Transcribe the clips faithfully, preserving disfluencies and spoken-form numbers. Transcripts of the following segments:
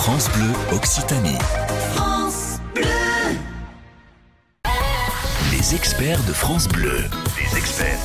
France Bleu Occitanie. France Bleu. Les experts de France Bleu. Les experts.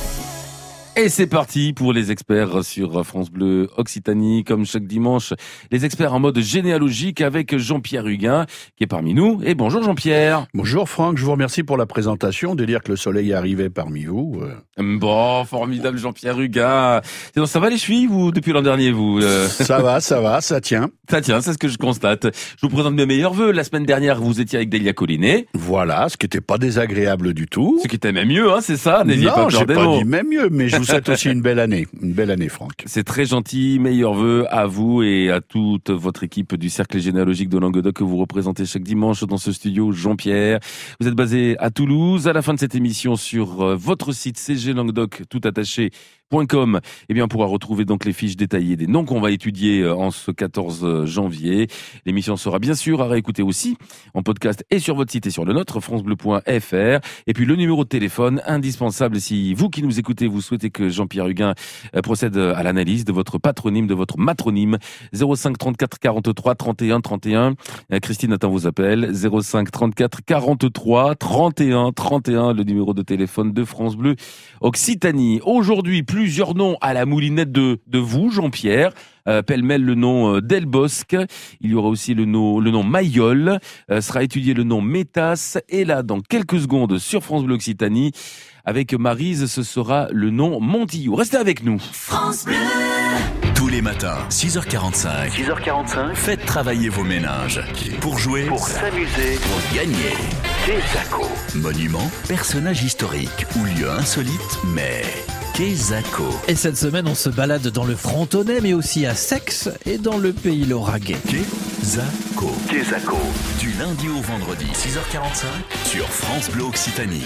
Et c'est parti pour les experts sur France Bleu Occitanie. Comme chaque dimanche, les experts en mode généalogique avec Jean-Pierre Huguin qui est parmi nous. Et bonjour Jean-Pierre. Bonjour Franck, je vous remercie pour la présentation, de dire que le soleil arrivait parmi vous. Bon, formidable Jean-Pierre Huguin. Sinon, ça va les chevilles, vous, depuis l'an dernier, vous euh... Ça va, ça va, ça tient. Ça tient, c'est ce que je constate. Je vous présente mes meilleurs vœux. La semaine dernière, vous étiez avec Delia Collinet. Voilà, ce qui n'était pas désagréable du tout. Ce qui était même mieux, hein, c'est ça. N'ayez non, pas j'ai des pas mots. dit même mieux, mais je vous souhaite aussi une belle année. Une belle année, Franck. C'est très gentil. Meilleurs vœux à vous et à toute votre équipe du Cercle généalogique de Languedoc que vous représentez chaque dimanche dans ce studio. Jean-Pierre, vous êtes basé à Toulouse. À la fin de cette émission, sur votre site c g languedoc tout attaché point com, eh bien, on pourra retrouver donc les fiches détaillées des noms qu'on va étudier en ce quatorze janvier. L'émission sera bien sûr à réécouter aussi en podcast et sur votre site et sur le nôtre, francebleu point f r. Et puis le numéro de téléphone indispensable si vous qui nous écoutez, vous souhaitez que Jean-Pierre Huguin procède à l'analyse de votre patronyme, de votre matronyme. zéro cinq trente-quatre quarante-trois trente et un trente et un. Christine attend vos appels. zéro cinq trente-quatre quarante-trois trente et un trente et un, le numéro de téléphone de France Bleu Occitanie. Aujourd'hui, plusieurs noms à la moulinette de, de vous, Jean-Pierre. Euh, pêle-mêle le nom euh, Delbosque. Il y aura aussi le nom, le nom Mayol. Euh, sera étudié le nom Métas. Et là, dans quelques secondes, sur France Bleu Occitanie, avec Maryse, ce sera le nom Montillou. Restez avec nous. France Bleu. Tous les matins, six heures quarante-cinq. six heures quarante-cinq. Faites travailler vos méninges. Pour jouer, pour s'amuser, pour gagner. Quesaco. Monument, personnage historique ou lieu insolite, mais Quesaco. Et cette semaine, on se balade dans le Frontonnais, mais aussi à Sex et dans le pays lauragais. Quesaco. Quesaco. Du lundi au vendredi, six heures quarante-cinq, sur France Bleu Occitanie.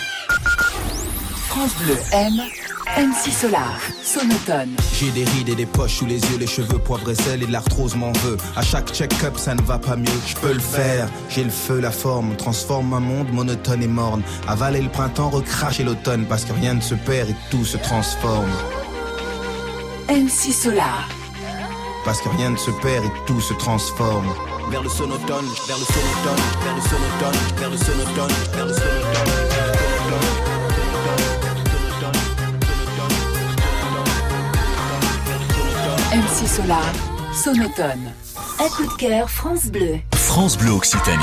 France Bleu aime M C Solar, Sonotone. J'ai des rides et des poches sous les yeux, les cheveux poivre et sel et de l'arthrose m'en veut. À chaque check-up ça ne va pas mieux, je peux le faire. J'ai le feu, la forme, transforme un monde monotone et morne. Avaler le printemps, recracher l'automne, parce que rien ne se perd et tout se transforme. M C Solar. Parce que rien ne se perd et tout se transforme. Vers le sonotone, vers le sonotone, vers le sonotone, vers le sonotone, vers le sonotone. M C Solar, Sonotone. Un coup de cœur, France Bleu. France Bleu Occitanie.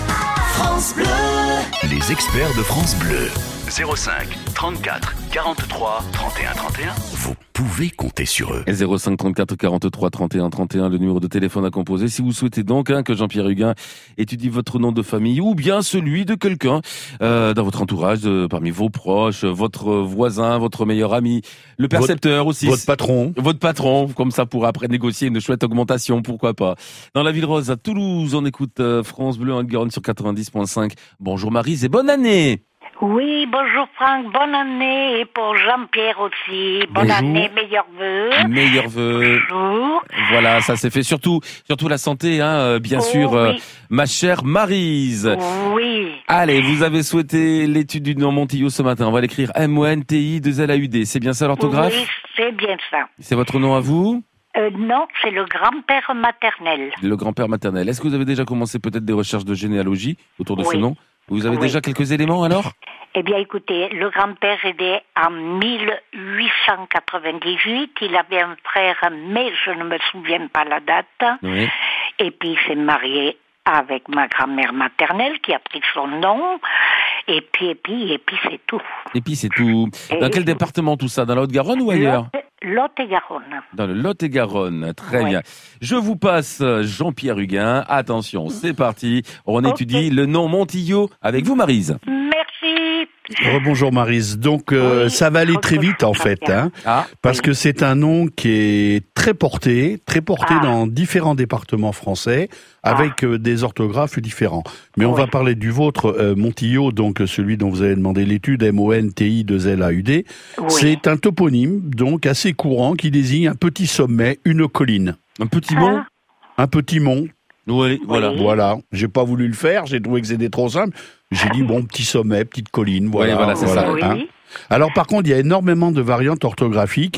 France Bleu. Les experts de France Bleu. zéro cinq trente-quatre quarante-trois trente et un trente et un. Vous pouvez compter sur eux. zéro cinq trente-quatre quarante-trois trente et un trente et un, le numéro de téléphone à composer. Si vous souhaitez donc hein, que Jean-Pierre Huguin étudie votre nom de famille ou bien celui de quelqu'un euh, dans votre entourage, de, parmi vos proches, votre voisin, votre meilleur ami, le percepteur votre, aussi. Votre patron. Votre patron, comme ça pour après négocier une chouette augmentation, pourquoi pas. Dans la Ville Rose, à Toulouse, on écoute euh, France Bleu en Garonne sur quatre-vingt-dix point cinq. Bonjour Maryse et bonne année. Oui, bonjour Franck, bonne année, et pour Jean-Pierre aussi, bonne Bonjour. année, meilleurs vœux. Meilleurs vœux. Bonjour. Voilà, ça s'est fait surtout, surtout la santé, hein, euh, bien Oh, sûr, euh, oui. ma chère Maryse. Oui. Allez, vous avez souhaité l'étude du nom Montillou ce matin. On va l'écrire M O N T I deux L A U D. C'est bien ça l'orthographe? Oui, c'est bien ça. C'est votre nom à vous? Euh, non, c'est le grand-père maternel. Le grand-père maternel. Est-ce que vous avez déjà commencé peut-être des recherches de généalogie autour de Oui. ce nom? Vous avez Oui. déjà quelques éléments alors? Eh bien, écoutez, le grand-père est né en mille huit cent quatre-vingt-dix-huit. Il avait un frère, mais je ne me souviens pas la date. Oui. Et puis, il s'est marié avec ma grand-mère maternelle qui a pris son nom. Et puis, et puis, et puis, c'est tout. Et puis c'est tout. Dans Et- quel département tout ça? Dans la Haute-Garonne ou ailleurs? Lot- Lot-et-Garonne. Dans le Lot-et-Garonne. Très Ouais. bien. Je vous passe Jean-Pierre Huguin. Attention, c'est parti. On Ok. étudie le nom Montillot avec vous Maryse. Merci. Rebonjour Maryse. Donc euh, Oui, ça va aller très rebonjour, vite en fait, Jean-Pierre. hein, Ah, parce Oui. que c'est un nom qui est très porté, très porté Ah. dans différents départements français, avec euh, des orthographes différents. Mais on Oui. va parler du vôtre, euh, Montillot, donc celui dont vous avez demandé l'étude, M O N T I deux L A U D. Oui. C'est un toponyme donc assez courant qui désigne un petit sommet, une colline, un petit mot. un petit mont. Oui, voilà. Oui. Voilà, j'ai pas voulu le faire, j'ai trouvé que c'était trop simple. J'ai dit bon, petit sommet, petite colline, voilà. Oui, voilà, c'est ça. Oui. hein. Alors par contre, il y a énormément de variantes orthographiques. Ouais.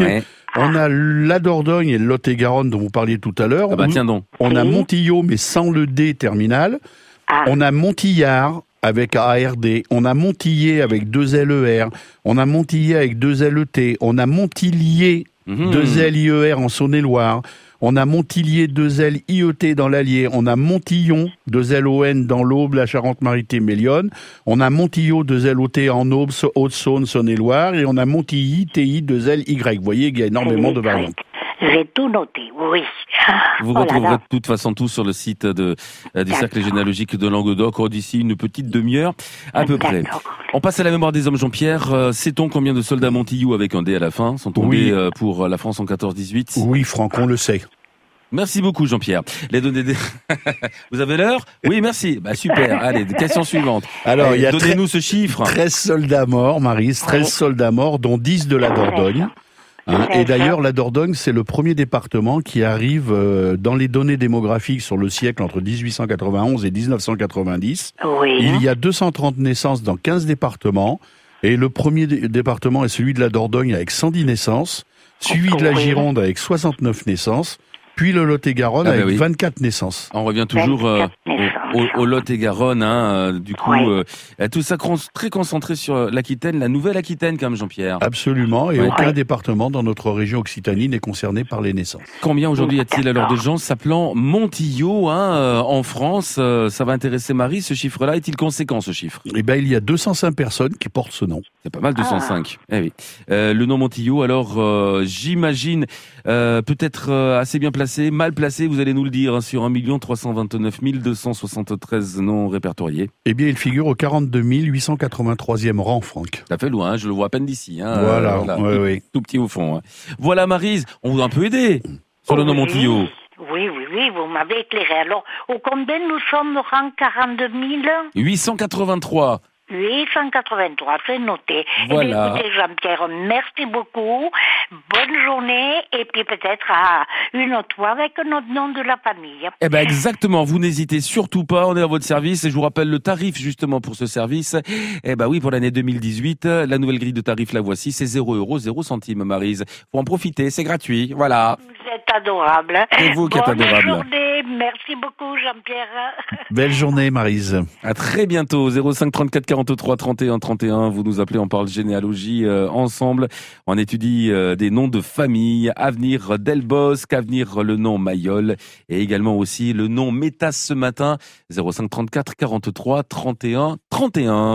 On a la Dordogne et le Lot-et-Garonne dont vous parliez tout à l'heure. Ah bah tiens donc. On a Oui. Montillot, mais sans le D terminal. Ah. On a Montillard avec A R D. On a Montillé avec deux L E R. On a Montillé avec deux L E T. On a Montillier, Mmh. deux L I E R en Saône-et-Loire. On a Montillier, deux L I E T dans l'Allier. On a Montillon, deux L O N dans l'Aube, la Charente-Maritime et l'Yonne. On a Montillot, deux L O T en Aube, Haute-Saône, Saône-et-Loire. Et on a Montilly, T I, deux L Y. Vous voyez qu'il y a énormément de variantes. J'ai tout noté, oui. Vous Oh là retrouverez là. de toute façon tout sur le site de, euh, du Cercle généalogique de Languedoc oh, d'ici une petite demi-heure à peu près. D'accord. On passe à la mémoire des hommes, Jean-Pierre. Euh, sait-on combien de soldats Montillou avec un D à la fin sont tombés Oui. euh, pour la France en quatorze dix-huit? Oui, Franck, on le sait. Merci beaucoup, Jean-Pierre. Les données des... Vous avez l'heure? Oui, merci. Bah, super. Allez, question suivante. Alors, Allez, il y a donnez-nous ce chiffre. treize soldats morts, Maryse, treize Oui. soldats morts, dont dix de la Dordogne. Hein, C'est et d'ailleurs, ça. la Dordogne, c'est le premier département qui arrive euh, dans les données démographiques sur le siècle entre dix-huit cent quatre-vingt-onze et dix-neuf cent quatre-vingt-dix. Oui. Il y a deux cent trente naissances dans quinze départements. Et le premier dé- département est celui de la Dordogne avec cent dix naissances, suivi de la Oui. Gironde avec soixante-neuf naissances, puis le Lot-et-Garonne Ah ben avec oui. vingt-quatre naissances. On revient toujours euh, vingt-quatre naissances. au, au, au Lot-et-Garonne. Hein, euh, du coup, Oui. euh, tout ça con- très concentré sur l'Aquitaine, la Nouvelle-Aquitaine quand même, Jean-Pierre. Absolument, et Ouais. aucun Ouais. département dans notre région Occitanie n'est concerné par les naissances. Combien aujourd'hui y a-t-il alors de gens s'appelant Montillot hein, euh, en France? Euh, Ça va intéresser Marie, ce chiffre-là. Est-il conséquent, ce chiffre? Eh ben, il y a deux cent cinq personnes qui portent ce nom. C'est pas mal, deux cent cinq. Eh oui. Euh, le nom Montillot, alors euh, j'imagine euh, peut-être euh, assez bien placé, mal placé, vous allez nous le dire, hein, sur un million trois cent vingt-neuf mille deux cent soixante-treize noms répertoriés. Eh bien, il figure au quarante-deux mille huit cent quatre-vingt-troisième rang, Franck. Ça fait loin, hein, je le vois à peine d'ici. Hein, Voilà, euh, ouais, tout, ouais. tout petit au fond. Hein. Voilà Maryse, on vous a un peu aidé sur le nom Oui. Montillot. Oui, oui, oui, vous m'avez éclairé. Alors, au combien nous sommes rang quarante-deux mille huit cent quatre-vingt-trois. huit cent quatre-vingt-trois, c'est noté. Voilà. Eh bien, écoutez, Jean-Pierre, merci beaucoup. Bonne journée. Et puis peut-être à une autre fois avec notre nom de la famille. Eh ben exactement, vous n'hésitez surtout pas, on est à votre service et je vous rappelle le tarif justement pour ce service. Eh ben oui, pour l'année deux mille dix-huit, la nouvelle grille de tarifs la voici, c'est zéro euros, zéro centime Maryse. Faut en profiter, c'est gratuit, voilà. Vous êtes adorable. C'est vous qui êtes Bonne adorable. journée. Merci beaucoup, Jean-Pierre. Belle journée, Maryse. À très bientôt, zéro cinq trente-quatre quarante-trois trente et un trente et un, vous nous appelez, on parle généalogie euh, ensemble, on étudie euh, des noms de famille, Avenir Delbosque, Avenir le nom Mayol et également aussi le nom Métas ce matin, zéro cinq trente-quatre quarante-trois trente et un trente et un.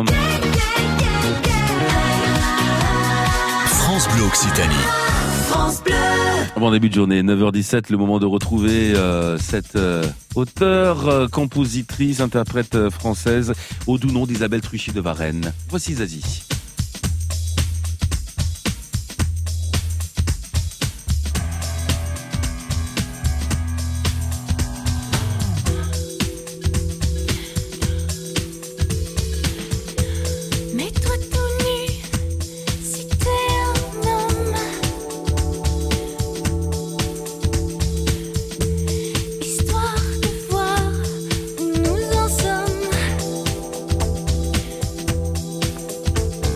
France Bleu Occitanie. Bon début de journée, neuf heures dix-sept, le moment de retrouver euh, cette euh, auteure, euh, compositrice, interprète euh, française au doux nom d'Isabelle Truchy de Varennes. Voici Zazie. Mets-toi tout nu si t'es un homme. Histoire de voir où nous en sommes.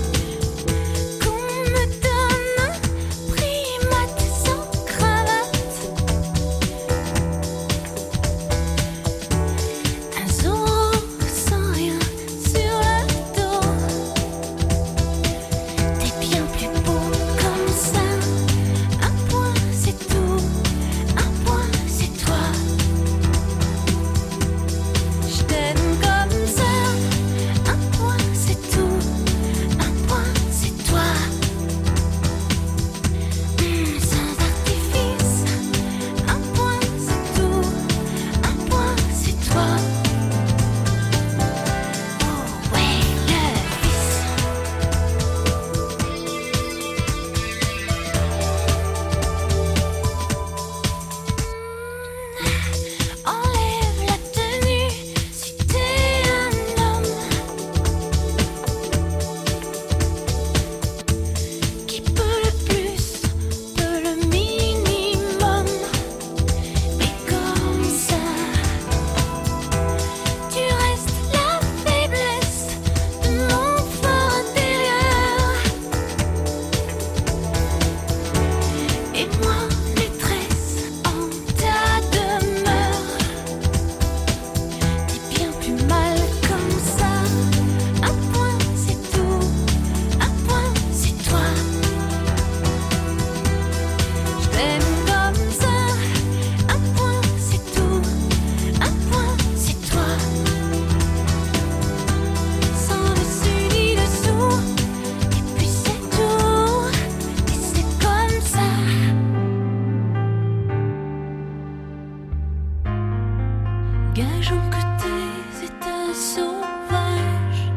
Gageons que tes états sauvages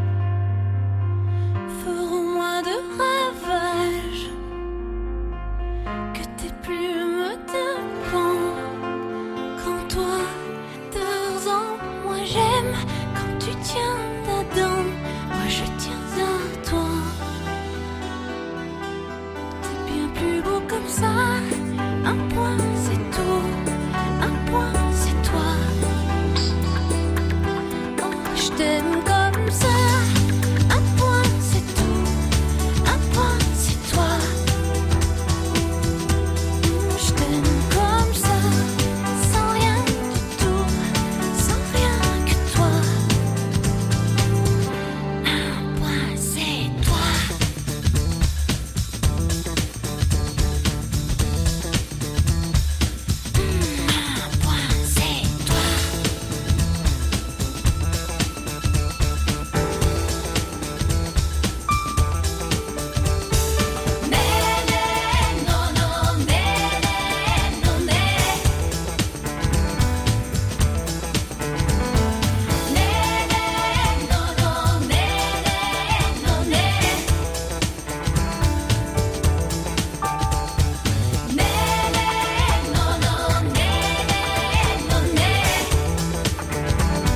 feront moins de ravages, que tes plumes de pan. Quand toi, Tarzan, moi j'aime quand tu tiens d'Adam, moi je tiens à toi. T'es bien plus beau comme ça. Un point c'est tout, un point c'est toi. Oh, je t'aime comme ça. Un point c'est tout, un point c'est toi. Je t'aime comme ça, sans rien du tout, sans rien que toi. Un point c'est toi. Un point c'est toi. Nene, non, non, nene, non, nene. Nene, non, non, nene, non, nene. Nene, non, non, nene, non, nene.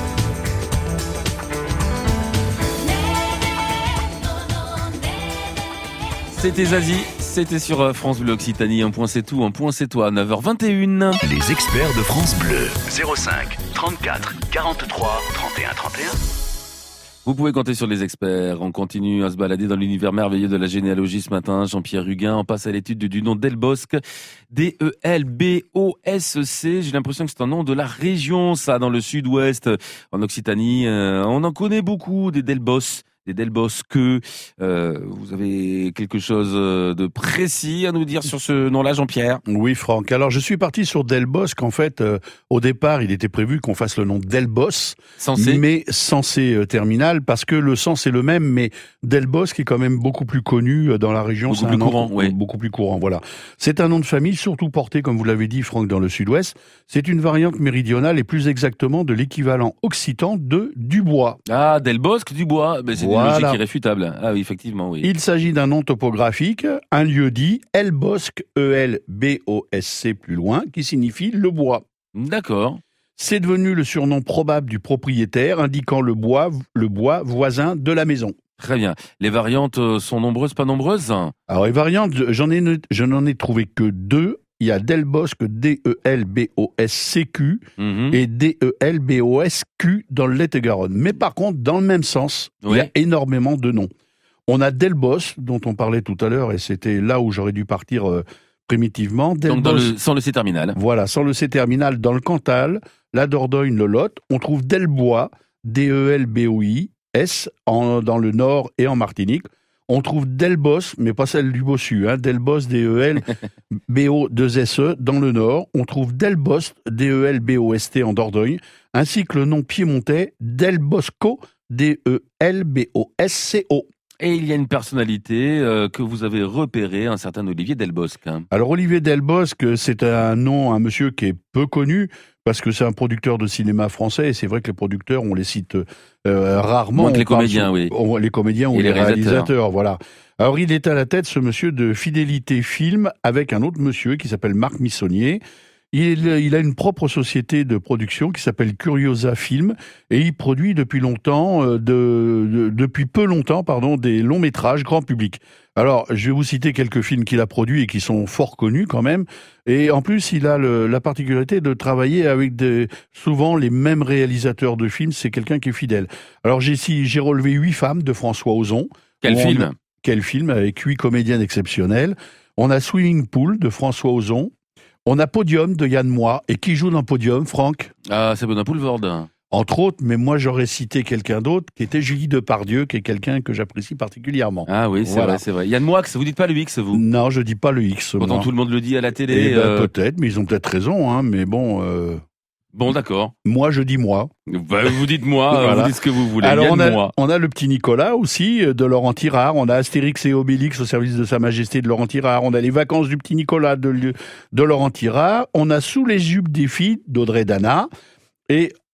C'était Zazie, c'était sur euh, France Bleu Occitanie. Un point c'est tout, un point c'est toi. neuf heures vingt et une. Les experts de France Bleu. zéro cinq trente-quatre quarante-trois trente et un trente et un. Vous pouvez compter sur les experts. On continue à se balader dans l'univers merveilleux de la généalogie ce matin. Jean-Pierre Huguin, on passe à l'étude du nom Delbosc. D E L B O S C. J'ai l'impression que c'est un nom de la région, ça, dans le sud-ouest, en Occitanie. Euh, on en connaît beaucoup, des Delbos. Des Delbosque. Euh, vous avez quelque chose de précis à nous dire sur ce nom-là, Jean-Pierre? Oui, Franck. Alors, je suis parti sur Delbosque. En fait, euh, au départ, il était prévu qu'on fasse le nom Delbos, Censé. mais censé euh, terminal, parce que le sens est le même, mais Delbosque est quand même beaucoup plus connu euh, dans la région. Beaucoup C'est plus un nom courant, oui. Beaucoup plus courant, voilà. C'est un nom de famille, surtout porté, comme vous l'avez dit, Franck, dans le sud-ouest. C'est une variante méridionale et plus exactement de l'équivalent occitan de Dubois. Ah, Delbosque, Dubois. Ben, c'est Voilà. une logique irréfutable. Ah oui, effectivement, oui. Il s'agit d'un nom topographique, un lieu dit Elbosque, E L B O S C plus loin, qui signifie le bois. D'accord. C'est devenu le surnom probable du propriétaire, indiquant le bois, le bois voisin de la maison. Très bien. Les variantes euh, sont nombreuses, pas nombreuses? Alors les variantes, j'en ai, je n'en ai trouvé que deux. Il y a Delbosque, D E L B O S C Q, Mhm. et D E L B O S Q dans le Lot-et-Garonne. Mais par contre, dans le même sens, il y Oui. a énormément de noms. On a Delbos, dont on parlait tout à l'heure, et c'était là où j'aurais dû partir euh, primitivement. Donc dans Delbos, le, sans le C terminal. voilà, sans le C terminal, dans le Cantal, la Dordogne, le Lot, on trouve Delbois, D E L B O I S, en, dans le Nord et en Martinique. On trouve Delbos, mais pas celle du Bossu, hein, Delbos, D E L B O deux S E, dans le Nord. On trouve Delbost, D E L B O S T, en Dordogne, ainsi que le nom piémontais Delbosco, D E L B O S C O. Et il y a une personnalité euh, que vous avez repérée, un certain Olivier Delbosque. hein. Alors Olivier Delbosque, c'est un nom, un monsieur qui est peu connu, parce que c'est un producteur de cinéma français, et c'est vrai que les producteurs, on les cite euh, rarement. Moins que les On parle comédiens, sou- oui. on- les comédiens ou Et les, les réalisateurs. réalisateurs, voilà. Alors il est à la tête, ce monsieur, de Fidélité Film, avec un autre monsieur qui s'appelle Marc Missonnier. Il, il a une propre société de production qui s'appelle Curiosa Film, et il produit depuis longtemps, euh, de, de- depuis peu longtemps, pardon, des longs métrages grand public. Alors, je vais vous citer quelques films qu'il a produits et qui sont fort connus quand même. Et en plus, il a le- la particularité de travailler avec des, souvent les mêmes réalisateurs de films. C'est quelqu'un qui est fidèle. Alors, j'ai ici, j'ai relevé Huit femmes de François Ozon. Quel On- film? Quel film, avec huit comédiennes exceptionnelles. On a Swimming Pool de François Ozon. On a Podium de Yann Moix. Et qui joue dans Podium, Franck? Ah, c'est Benoît Poulvorde. Entre autres, mais moi j'aurais cité quelqu'un d'autre, qui était Julie Depardieu, qui est quelqu'un que j'apprécie particulièrement. Ah oui, c'est Voilà. vrai, c'est vrai. Yann Moix, vous dites pas le X, vous? Non, je dis pas le X. Pourtant moi. tout le monde le dit à la télé. Eh ben, euh, peut-être, mais ils ont peut-être raison, hein, mais bon, euh, Bon, d'accord. moi je dis moi. Bah, vous dites moi, euh, Voilà. vous dites ce que vous voulez. Alors Yann on a, Moix. on a le petit Nicolas aussi, euh, de Laurent Tirard, on a Astérix et Obélix au service de Sa Majesté de Laurent Tirard, on a les vacances du petit Nicolas de, de Laurent Tirard, on a Sous les jupes des filles d'Audrey Dana, et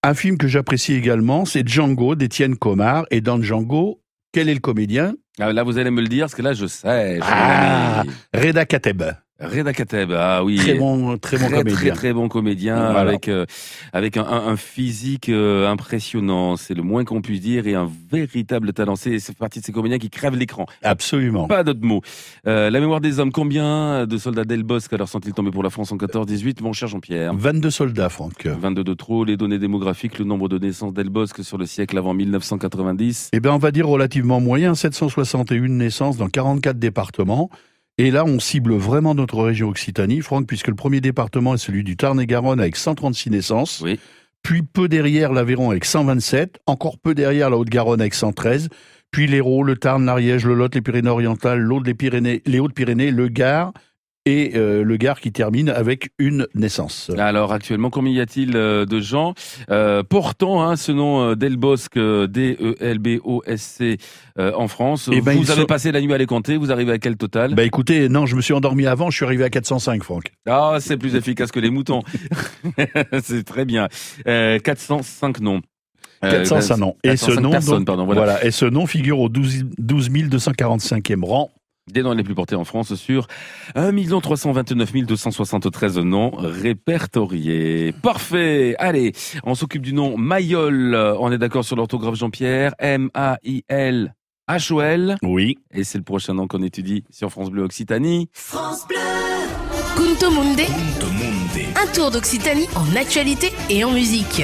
Un film que j'apprécie également, c'est Django d'Étienne Comard. Et dans Django, quel est le comédien ? Ah, là, vous allez me le dire, parce que là, je sais. Ah, Reda Kateb. Reda Kateb, ah oui. Très bon, très bon très, comédien. Très, très bon comédien, voilà. avec, euh, avec un, un, un physique euh, impressionnant, c'est le moins qu'on puisse dire, et un véritable talent. C'est, c'est partie de ces comédiens qui crèvent l'écran. Absolument. Pas d'autres mots. Euh, la mémoire des hommes, combien de soldats Del Bosque alors sont-ils tombés pour la France en quatorze dix-huit, mon cher Jean-Pierre ? vingt-deux soldats, Franck. vingt-deux de trop. Les données démographiques, le nombre de naissances Del Bosque sur le siècle avant mille neuf cent quatre-vingt-dix ? Eh bien, on va dire relativement moyen, sept cent soixante et une naissances dans quarante-quatre départements. Et là, on cible vraiment notre région Occitanie, Franck, puisque le premier département est celui du Tarn-et-Garonne avec cent trente-six naissances. Oui. Puis peu derrière l'Aveyron avec cent vingt-sept, encore peu derrière la Haute-Garonne avec cent treize, puis l'Hérault, le Tarn, l'Ariège, le Lot, les Pyrénées-Orientales, l'Aude, les Pyrénées, les Hautes-Pyrénées, le Gard, et euh, le Gard qui termine avec une naissance. Alors actuellement, combien y a-t-il euh, de gens euh, portant hein, ce nom euh, Del Bosque, euh, D E L B O S C euh, en France? Eh ben, vous avez sont... passé la nuit à les compter, vous arrivez à quel total? Bah écoutez, non, je me suis endormi avant, je suis arrivé à quatre cent cinq, Franck. Ah, c'est plus efficace que les moutons. C'est très bien. Euh, quatre cent cinq noms. quatre cent cinq noms. Et ce nom, personnes, donc, pardon, voilà. voilà, et ce nom figure au douze mille deux cent quarante-cinquième rang. Des noms les plus portés en France sur un million trois cent vingt-neuf mille deux cent soixante-treize noms répertoriés. Parfait. Allez, on s'occupe du nom Mayol. On est d'accord sur l'orthographe, Jean-Pierre. M A I L H O L. Oui. Et c'est le prochain nom qu'on étudie sur France Bleu Occitanie. France Bleu. Kunto Munde. Kunto Munde. Un tour d'Occitanie en actualité et en musique.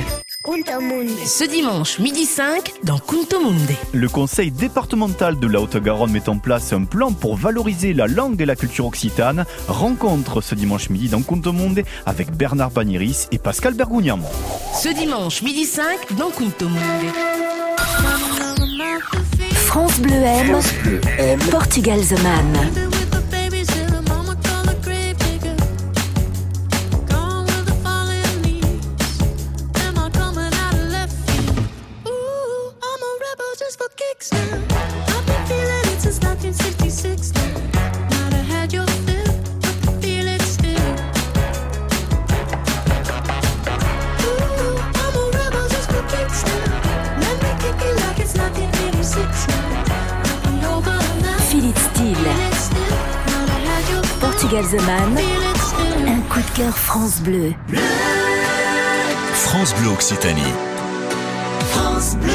Ce dimanche, midi cinq, dans Kunto Munde. Le conseil départemental de la Haute-Garonne met en place un plan pour valoriser la langue et la culture occitane. Rencontre ce dimanche midi dans Kunto Munde avec Bernard Bagnéris et Pascal Bergougnan. Ce dimanche, midi cinq, dans Kunto Munde. France Bleu aime, aime. Portugal The Man. Portugal The Man, un coup de cœur France Bleu. France Bleu Occitanie. France Bleu.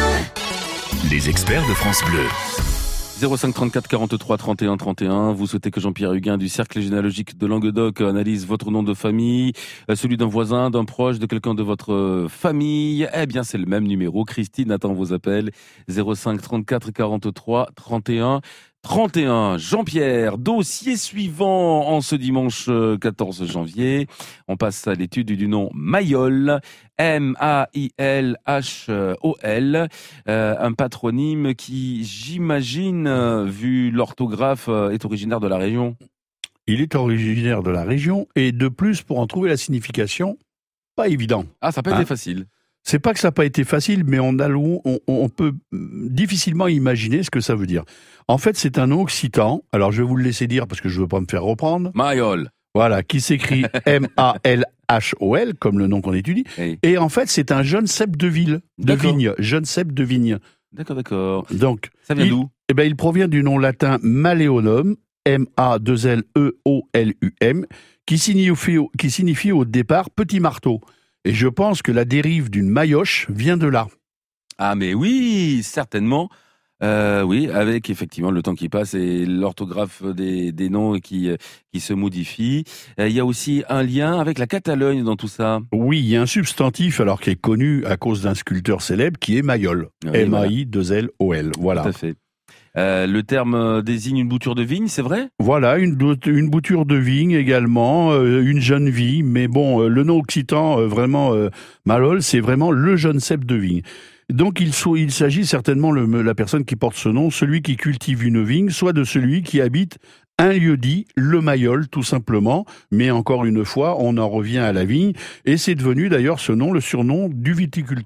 Les experts de France Bleu. zéro cinq trente-quatre quarante-trois trente et un trente et un. Vous souhaitez que Jean-Pierre Huguin du Cercle généalogique de Languedoc analyse votre nom de famille, celui d'un voisin, d'un proche, de quelqu'un de votre famille? Eh bien, c'est le même numéro. Christine attend vos appels. zéro cinq trente-quatre quarante-trois trente et un trente et un. Jean-Pierre, dossier suivant en ce dimanche quatorze janvier. On passe à l'étude du nom Mayol. M A I L H O L. Euh, un patronyme qui, j'imagine, euh, vu l'orthographe, euh, est originaire de la région. Il est originaire de la région et de plus, pour en trouver la signification, pas évident. Ah, ça n'a pas hein été facile. C'est pas que ça n'a pas été facile, mais on, a, on, on peut difficilement imaginer ce que ça veut dire. En fait, c'est un nom occitan. Alors, je vais vous le laisser dire parce que je ne veux pas me faire reprendre. Mayol. Voilà, qui s'écrit M A L H O L, comme le nom qu'on étudie. Oui. Et en fait, c'est un jeune cep de ville, de D'accord. vigne, jeune cep de vigne. D'accord, d'accord. Donc, Ça vient il, d'où? eh ben, il provient du nom latin Maleolum, M A deux L E O L U M, qui signifie, qui signifie au départ petit marteau. Et je pense que la dérive d'une maillotche vient de là. Ah, mais oui, certainement. Euh, oui, avec effectivement le temps qui passe et l'orthographe des, des noms qui, qui se modifie. Euh, il y a aussi un lien avec la Catalogne dans tout ça. Oui, il y a un substantif alors qui est connu à cause d'un sculpteur célèbre qui est Mayol. Oui, M A I deux L O L. Voilà. Tout à fait. Euh, le terme désigne une bouture de vigne, c'est vrai? Voilà, une, une bouture de vigne également, euh, une jeune vie. Mais bon, euh, le nom occitan, euh, vraiment, euh, Mayol, c'est vraiment le jeune cep de vigne. Donc il, so, il s'agit certainement, le, la personne qui porte ce nom, celui qui cultive une vigne, soit de celui qui habite un lieu dit, le Mayol, tout simplement. Mais encore une fois, on en revient à la vigne. Et c'est devenu d'ailleurs ce nom, le surnom du viticulteur.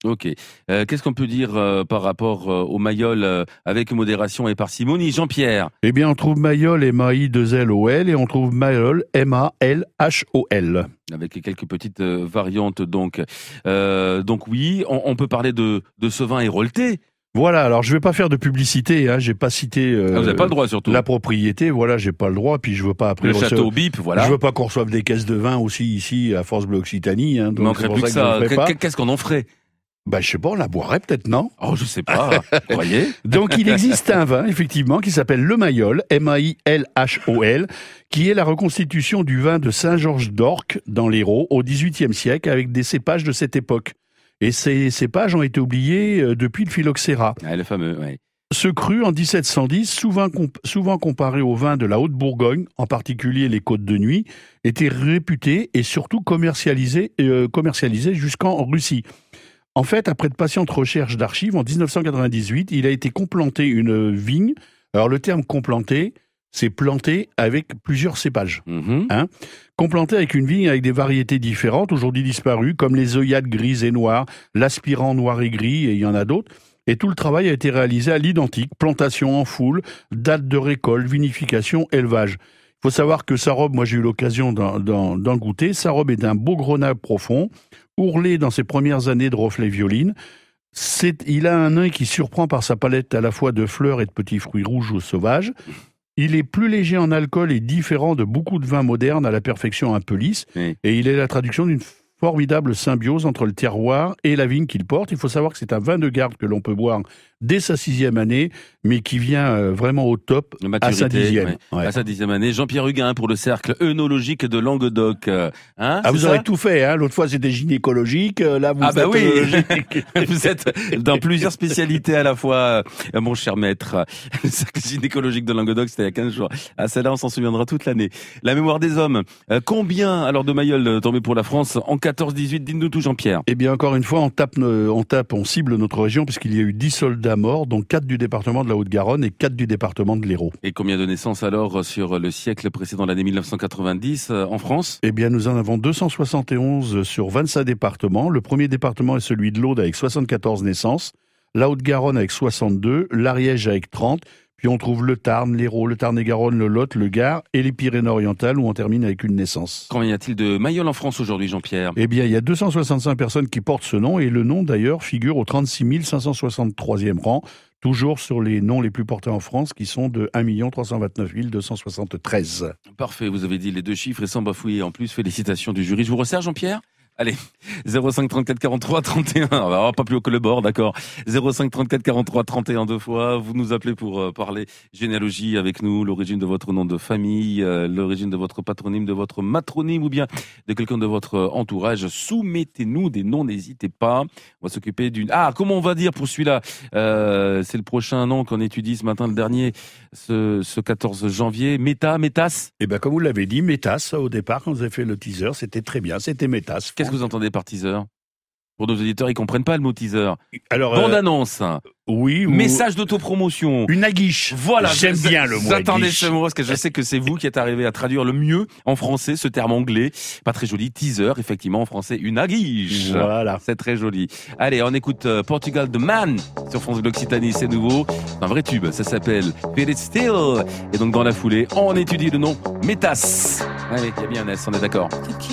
Ok. Euh, qu'est-ce qu'on peut dire euh, par rapport euh, au Mayol euh, avec modération et parcimonie, Jean-Pierre? Eh bien, on trouve Mayol, M A I deux L O L, et on trouve Mayol, M A L H O L. Avec quelques petites euh, variantes, donc. Euh, donc oui, on, on peut parler de, de ce vin hérolté. Voilà, alors je vais pas faire de publicité, hein, j'ai pas cité euh, ah, vous n'avez pas le droit surtout. La propriété, voilà, j'ai pas le droit, puis je veux pas après le recevoir, château Bip, voilà. Je veux pas qu'on reçoive des caisses de vin aussi ici à Force Bleu Occitanie. Hein, donc il manquerait plus que ça. Que Qu'est-ce qu'on en ferait? Bah je sais pas, on la boirait peut-être, non? Oh, je sais pas. Vous croyez? Donc il existe un vin effectivement qui s'appelle le Mayol, M A I L H O L, qui est la reconstitution du vin de Saint-Georges d'Orc dans l'Hérault au dix-huitième siècle avec des cépages de cette époque. Et ces cépages ont été oubliés depuis le phylloxéra. Ah, le fameux, oui. Ce cru, en dix-sept cent dix, souvent, comp- souvent comparé aux vins de la Haute-Bourgogne, en particulier les Côtes de Nuit, était réputé et surtout commercialisé, euh, commercialisé jusqu'en Russie. En fait, après de patientes recherches d'archives, en dix-neuf cent quatre-vingt-dix-huit, il a été complanté une vigne. Alors le terme complanté, c'est planté avec plusieurs cépages. Mmh. Hein, complanté avec une vigne avec des variétés différentes, aujourd'hui disparues, comme les œillades grises et noires, l'aspirant noir et gris, et il y en a d'autres. Et tout le travail a été réalisé à l'identique, plantation en foule, date de récolte, vinification, élevage. Il faut savoir que sa robe, moi j'ai eu l'occasion d'en, d'en, d'en goûter, sa robe est d'un beau grenat profond, ourlé dans ses premières années de reflets violines. C'est, il a un nain qui surprend par sa palette à la fois de fleurs et de petits fruits rouges ou sauvages. Il est plus léger en alcool et différent de beaucoup de vins modernes à la perfection un peu lisse. Oui. Et il est la traduction d'une formidable symbiose entre le terroir et la vigne qu'il porte. Il faut savoir que c'est un vin de garde que l'on peut boire dès sa sixième année, mais qui vient euh, vraiment au top à sa dixième. Ouais. Ouais. À sa dixième année. Jean-Pierre Huguin pour le cercle œnologique de Languedoc. Hein, ah, vous ça aurez tout fait, hein. L'autre fois c'était gynécologique, là vous ah êtes bah oui. œnologique. Vous êtes dans plusieurs spécialités à la fois, mon cher maître. Le cercle gynécologique de Languedoc, c'était il y a quinze jours. Ah, celle-là, on s'en souviendra toute l'année. La mémoire des hommes. Euh, combien alors de Mayol tombés pour la France en quatorze dix-huit? Dites-nous tout, Jean-Pierre. Eh bien, encore une fois, on tape, on tape, on cible notre région puisqu'il y a eu dix soldats morts, dont quatre du département de la Haute-Garonne et quatre du département de l'Hérault. Et combien de naissances alors sur le siècle précédent, l'année mille neuf cent quatre-vingt-dix, euh, en France? Eh bien, nous en avons deux cent soixante et onze sur vingt-cinq départements. Le premier département est celui de l'Aude avec soixante-quatorze naissances, la Haute-Garonne avec soixante-deux, l'Ariège avec trente, puis on trouve le Tarn, l'Hérault, le Tarn-et-Garonne, le Lot, le Gard et les Pyrénées-Orientales où on termine avec une naissance. Combien y a-t-il de Mayol en France aujourd'hui, Jean-Pierre? Eh bien, il y a deux cent soixante-cinq personnes qui portent ce nom et le nom d'ailleurs figure au trente-six mille cinq cent soixante-troisième rang, toujours sur les noms les plus portés en France qui sont de un million trois cent vingt-neuf mille deux cent soixante-treize. Parfait, vous avez dit les deux chiffres et sans bafouiller. En plus, félicitations du jury. Je vous resserre, Jean-Pierre? Allez, zéro cinq trente-quatre quarante-trois trente et un, on va pas plus haut que le bord, d'accord. zéro cinq trente-quatre quarante-trois trente et un deux fois, vous nous appelez pour euh, parler généalogie avec nous, l'origine de votre nom de famille, euh, l'origine de votre patronyme, de votre matronyme ou bien de quelqu'un de votre entourage. Soumettez-nous des noms, n'hésitez pas. On va s'occuper d'une... Ah, comment on va dire pour celui-là euh, c'est le prochain nom qu'on étudie ce matin, le dernier, ce, ce quatorze janvier. Méta, Métas? Eh bien, comme vous l'avez dit, Métas, au départ, quand vous avez fait le teaser, c'était très bien, c'était Métas. Qu'est-ce que vous entendez par teaser? Pour nos auditeurs, ils comprennent pas le mot teaser. Alors, bande-annonce. Euh, oui. Ou... Message d'autopromotion. Une aguiche. Voilà. J'aime je, bien le mot J'attendais aguiche. ce mot parce que je sais que c'est vous qui êtes arrivé à traduire le mieux en français ce terme anglais. Pas très joli. Teaser, effectivement, en français, une aguiche. Voilà. C'est très joli. Allez, on écoute euh, Portugal The Man sur France Bleu Occitanie, c'est nouveau. C'est un vrai tube. Ça s'appelle Feel It Still. Et donc, dans la foulée, on étudie le nom Métas. Allez, il y a bien un S, on est d'accord.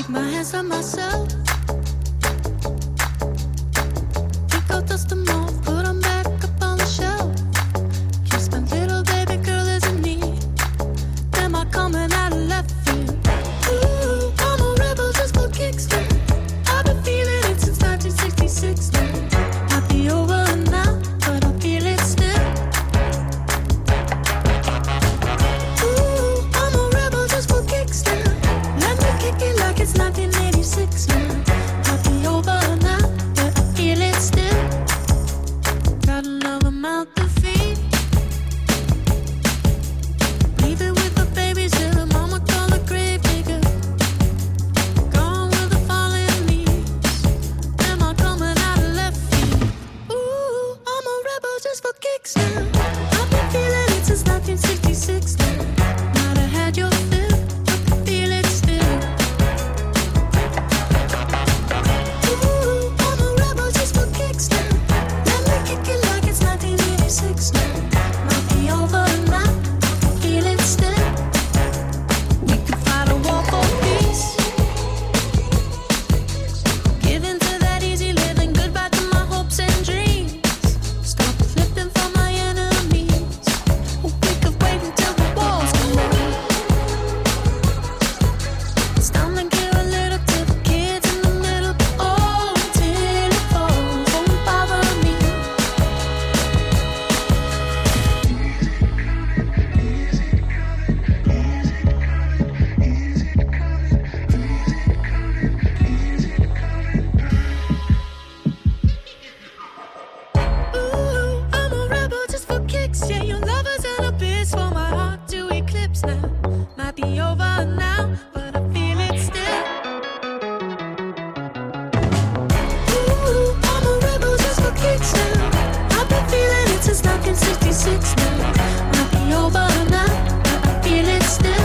Dust them off, put them back up on the shelf. Kiss my little baby girl, there's a need. Am I coming out of left field? Ooh, I'm a rebel just for kicks now. I've been feeling it since nineteen sixty-six now. Might be over now, but I feel it still. Ooh, I'm a rebel just for kicks now. Let me kick it like it's nineteen eighty-six now. Might be over now, but I feel it still. sixty-six now. Might be over now, but I feel it still.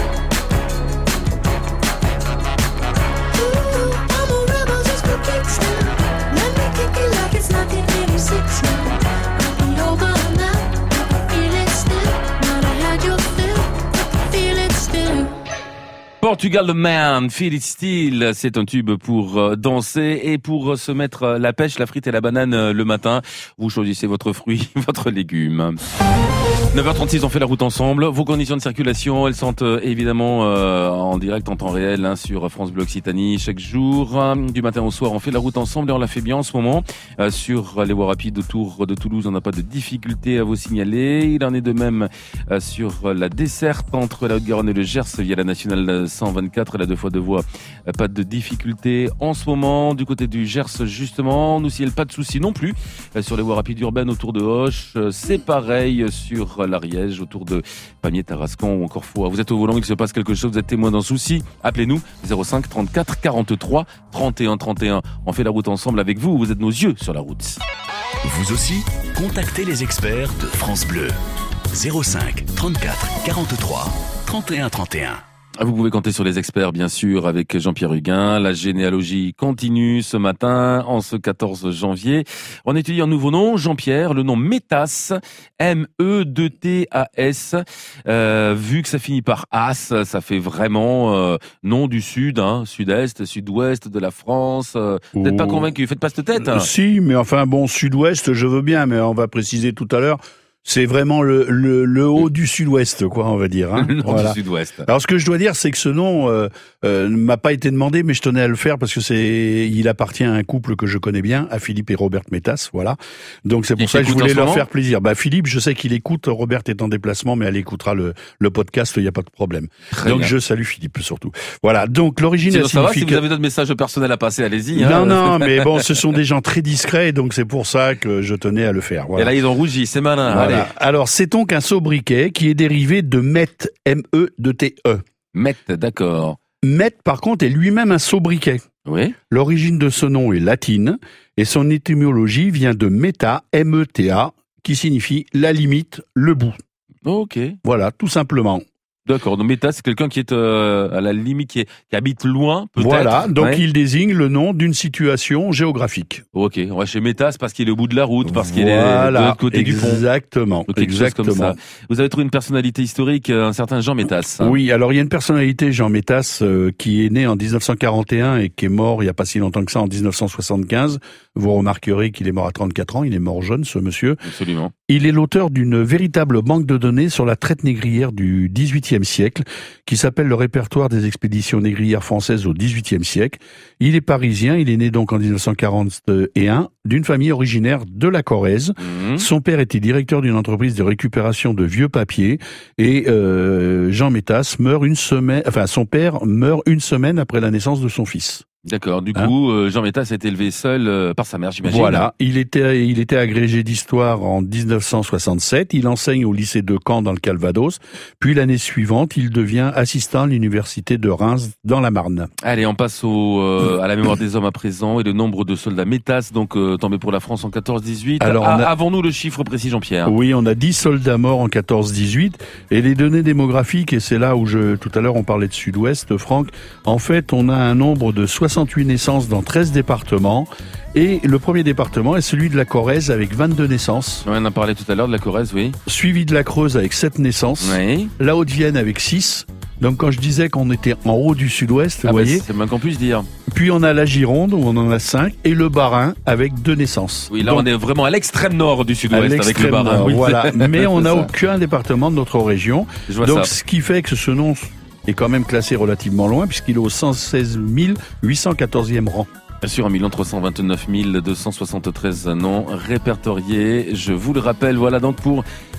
Ooh, I'm a rebel just for kicks now. Let me kick it like it's nineteen eighty-six now. Might be over now, but I feel it still. Might have had your fill, but I feel it still. Portugal The Man, Feel It Still, c'est un tube pour euh, danser et pour euh, se mettre euh, la pêche, la frite et la banane euh, le matin. Vous choisissez votre fruit, votre légume. neuf heures trente-six, on fait la route ensemble. Vos conditions de circulation, elles sont euh, évidemment euh, en direct, en temps réel, hein, sur France Bleu Occitanie chaque jour. Hein, du matin au soir, on fait la route ensemble et on la fait bien en ce moment. Euh, sur les voies rapides autour de Toulouse, on n'a pas de difficulté à vous signaler. Il en est de même euh, sur la desserte entre la Haute-Garonne et le Gers via la nationale cent vingt-quatre et la deux fois deux voies. Euh, pas de difficulté en ce moment. Du côté du Gers, justement, nous signale pas de soucis non plus. Euh, sur les voies rapides urbaines autour de Auch, euh, c'est pareil sur l'Ariège, autour de Pamiers, Tarascon ou encore Foix. Vous êtes au volant, il se passe quelque chose, vous êtes témoin d'un souci, appelez-nous zéro cinq trente-quatre quarante-trois trente et un trente et un. On fait la route ensemble avec vous, vous êtes nos yeux sur la route. Vous aussi, contactez les experts de France Bleu. zéro cinq trente-quatre quarante-trois trente et un trente et un. Vous pouvez compter sur les experts, bien sûr, avec Jean-Pierre Huguin. La généalogie continue ce matin, en ce quatorze janvier. On étudie un nouveau nom, Jean-Pierre, le nom Métas, M E deux T A S. Euh, vu que ça finit par As, ça fait vraiment euh, nom du sud, hein, sud-est, sud-ouest de la France. Euh, vous n'êtes pas convaincu, faites pas cette tête. Hein. Si, mais enfin bon, sud-ouest, je veux bien, mais on va préciser tout à l'heure. C'est vraiment le, le, le haut du sud-ouest, quoi, on va dire. Hein. Le nord voilà. du sud-ouest. Alors, ce que je dois dire, c'est que ce nom euh, euh, ne m'a pas été demandé, mais je tenais à le faire parce que c'est, il appartient à un couple que je connais bien, à Philippe et Robert Métas, voilà. Donc c'est pour Et ça que je voulais leur moment faire plaisir. Bah Philippe, je sais qu'il écoute. Robert est en déplacement, mais elle écoutera le, le podcast. Il n'y a pas de problème. Très donc bien. je salue Philippe surtout. Voilà. Donc l'origine. Sinon, ça va, signifie si vous avez d'autres messages personnels à passer, allez-y. Hein. Non, non, mais bon, ce sont des gens très discrets, donc c'est pour ça que je tenais à le faire. Voilà. Et là, ils ont rougi, c'est malin. Voilà. Allez. Alors, c'est donc un sobriquet qui est dérivé de Met, M E deux T E. Met, d'accord. Met, par contre, est lui-même un sobriquet. Oui. L'origine de ce nom est latine et son étymologie vient de meta, M E T A, qui signifie la limite, le bout. Ok. Voilà, tout simplement. D'accord. Donc Métas, c'est quelqu'un qui est euh, à la limite, qui, est, qui habite loin, peut-être. Voilà, donc ouais. il désigne le nom d'une situation géographique. Ok, on va chez Métas parce qu'il est au bout de la route, parce qu'il est Voilà, de l'autre côté du pont. Exactement, Donc, quelque chose exactement. comme ça. Vous avez trouvé une personnalité historique, un certain Jean Métas. Hein. Oui, alors il y a une personnalité, Jean Métas, euh, qui est né en dix-neuf cent quarante et un et qui est mort il n'y a pas si longtemps que ça, en dix-neuf cent soixante-quinze. Vous remarquerez qu'il est mort à trente-quatre ans, il est mort jeune, ce monsieur. Absolument. Il est l'auteur d'une véritable banque de données sur la traite négrière du dix-huitième siècle, qui s'appelle le répertoire des expéditions négrières françaises au dix-huitième siècle. Il est parisien, il est né donc en dix-neuf cent quarante et un, d'une famille originaire de la Corrèze. Mmh. Son père était directeur d'une entreprise de récupération de vieux papiers, et euh, Jean Métas meurt une semaine, enfin son père meurt une semaine après la naissance de son fils. D'accord. Du Hein coup, euh, Jean Métas a été élevé seul euh, par sa mère, j'imagine. Voilà. Il était, il était agrégé d'histoire en dix-neuf cent soixante-sept. Il enseigne au lycée de Caen dans le Calvados. Puis l'année suivante, il devient assistant à l'université de Reims dans la Marne. Allez, on passe au, euh, à la mémoire des hommes à présent et le nombre de soldats Métas, donc euh, tombés pour la France en quatorze dix-huit. Alors, a- on a- Avons-nous le chiffre précis, Jean-Pierre? Oui, on a dix soldats morts en quatorze dix-huit. Et les données démographiques, et c'est là où je, tout à l'heure on parlait de Sud-Ouest, Franck, en fait, on a un nombre de soixante-huit naissances dans treize départements. Et le premier département est celui de la Corrèze avec vingt-deux naissances. Ouais, on en parlait tout à l'heure de la Corrèze, oui. Suivi de la Creuse avec sept naissances. Oui. La Haute-Vienne avec six. Donc quand je disais qu'on était en haut du Sud-Ouest, vous Ah bah, voyez. c'est moins qu'on puisse dire. Puis on a la Gironde où on en a cinq. Et le Bas-Rhin avec deux naissances. Oui, là Donc, on est vraiment à l'extrême nord du à sud-ouest avec le l'extrême Bas-Rhin. nord, Oui, voilà. c'est- Mais on c'est n'a ça. aucun département de notre région. Je vois Donc ça. ce qui fait que ce nom est quand même classé relativement loin puisqu'il est au cent seize mille huit cent quatorzième rang. Bien sûr, un million trois cent vingt-neuf mille deux cent soixante-treize noms répertoriés. Je vous le rappelle, voilà donc pour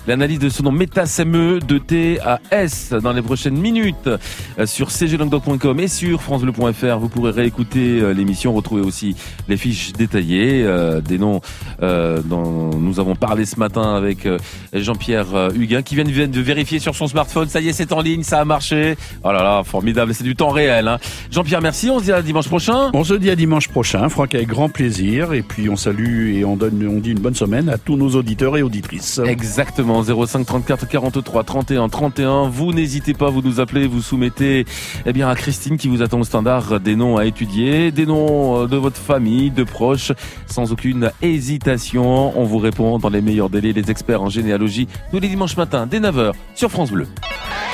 l'analyse de ce nom Métasme de T à S dans les prochaines minutes sur c g languedoc point com et sur francebleu point f r. Vous pourrez réécouter l'émission, retrouver aussi les fiches détaillées euh, des noms euh, dont nous avons parlé ce matin avec euh, Jean-Pierre euh, Huguin qui vient de vérifier sur son smartphone. Ça y est, c'est en ligne, ça a marché. Oh là là, formidable, c'est du temps réel. Hein. Jean-Pierre, merci. On se dit à dimanche prochain. On se dit à dimanche prochain, Franck, avec grand plaisir. Et puis on salue et on donne, on dit une bonne semaine à tous nos auditeurs et auditrices. Exactement, zéro cinq trente-quatre quarante-trois trente et un trente et un. Vous n'hésitez pas, vous nous appelez, vous soumettez eh bien à Christine qui vous attend au standard des noms à étudier, des noms de votre famille, de proches, sans aucune hésitation. On vous répond dans les meilleurs délais, les experts en généalogie, tous les dimanches matins dès neuf heures sur France Bleu.